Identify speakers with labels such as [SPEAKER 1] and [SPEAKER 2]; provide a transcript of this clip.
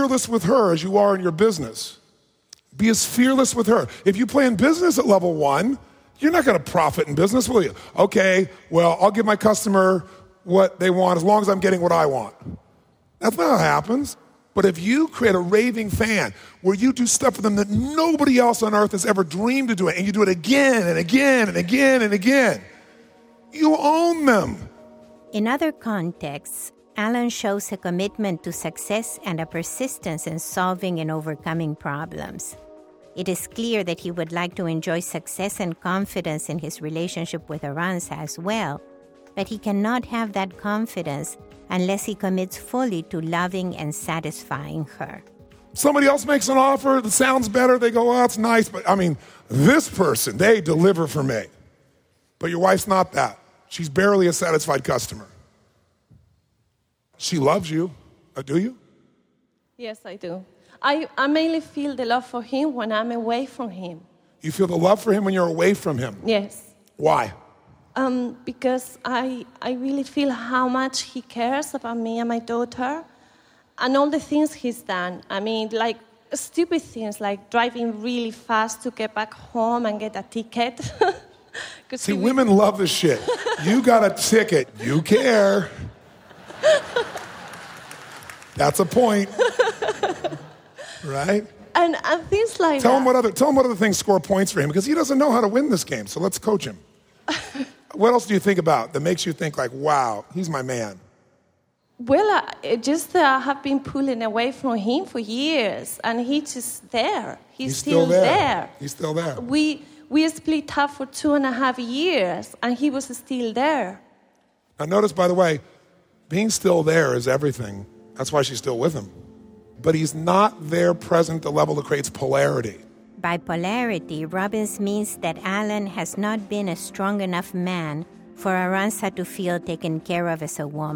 [SPEAKER 1] fearless with her as you are in your business. Be as fearless with her. If you play in business at level 1, you're not going to profit in business, will you? Okay, well, I'll give my customer what they want as long as I'm getting what I want. That's not how it happens. But if you create a raving fan where you do stuff for them that nobody else on earth has ever dreamed of doing, and you do it again and again and again and again, you own them.
[SPEAKER 2] In other contexts, Alan shows a commitment to success and a persistence in solving and overcoming problems. It is clear that he would like to enjoy success and confidence in his relationship with Arantxa as well, but he cannot have that confidence unless he commits fully to loving and satisfying her.
[SPEAKER 1] Somebody else makes an offer that sounds better, they go, oh, that's nice, but this person, they deliver for me. But your wife's not that. She's barely a satisfied customer. She loves you, do you?
[SPEAKER 3] Yes, I do. I mainly feel the love for him when I'm away from him.
[SPEAKER 1] You feel the love for him when you're away from him?
[SPEAKER 3] Yes.
[SPEAKER 1] Why?
[SPEAKER 3] Because I really feel how much he cares about me and my daughter and all the things he's done. Like stupid things like driving really fast to get back home and get a ticket.
[SPEAKER 1] See, women love this shit. You got a ticket. You care. That's a point. Right?
[SPEAKER 3] And things like
[SPEAKER 1] tell
[SPEAKER 3] that.
[SPEAKER 1] Tell him what other things score points for him, because he doesn't know how to win this game, so let's coach him. What else do you think about that makes you think like, wow, he's my man?
[SPEAKER 3] Well, I have been pulling away from him for years, and he's just there. He's still there.
[SPEAKER 1] He's still there.
[SPEAKER 3] We split up for 2.5 years, and he was still there.
[SPEAKER 1] Now notice, by the way, being still there is everything. That's why she's still with him. But he's not there present at the level that creates polarity.
[SPEAKER 2] By polarity, Robbins means that Alan has not been a strong enough man for Arantxa to feel taken care of as a woman.